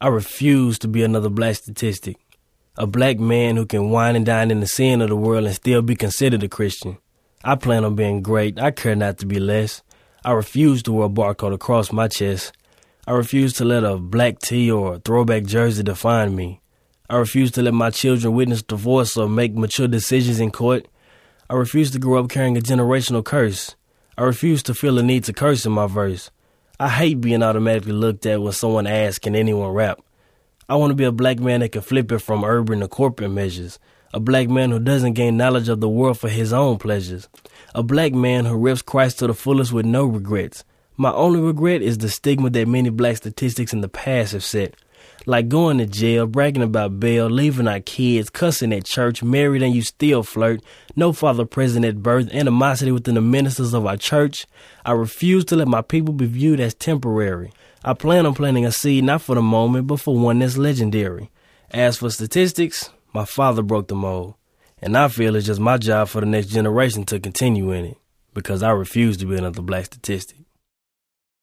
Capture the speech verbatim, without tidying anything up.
I refuse to be another black statistic. A black man who can wine and dine in the sin of the world and still be considered a Christian. I plan on being great. I care not to be less. I refuse to wear a barcode across my chest. I refuse to let a black tee or a throwback jersey define me. I refuse to let my children witness divorce or make mature decisions in court. I refuse to grow up carrying a generational curse. I refuse to feel the need to curse in my verse. I hate being automatically looked at when someone asks, can anyone rap? I want to be a black man that can flip it from urban to corporate measures. A black man who doesn't gain knowledge of the world for his own pleasures. A black man who rips Christ to the fullest with no regrets. My only regret is the stigma that many black statistics in the past have set. Like going to jail, bragging about bail, leaving our kids, cussing at church, married and you still flirt, no father present at birth, animosity within the ministers of our church. I refuse to let my people be viewed as temporary. I plan on planting a seed not for the moment, but for one that's legendary. As for statistics, my father broke the mold, and I feel it's just my job for the next generation to continue in it, because I refuse to be another black statistic.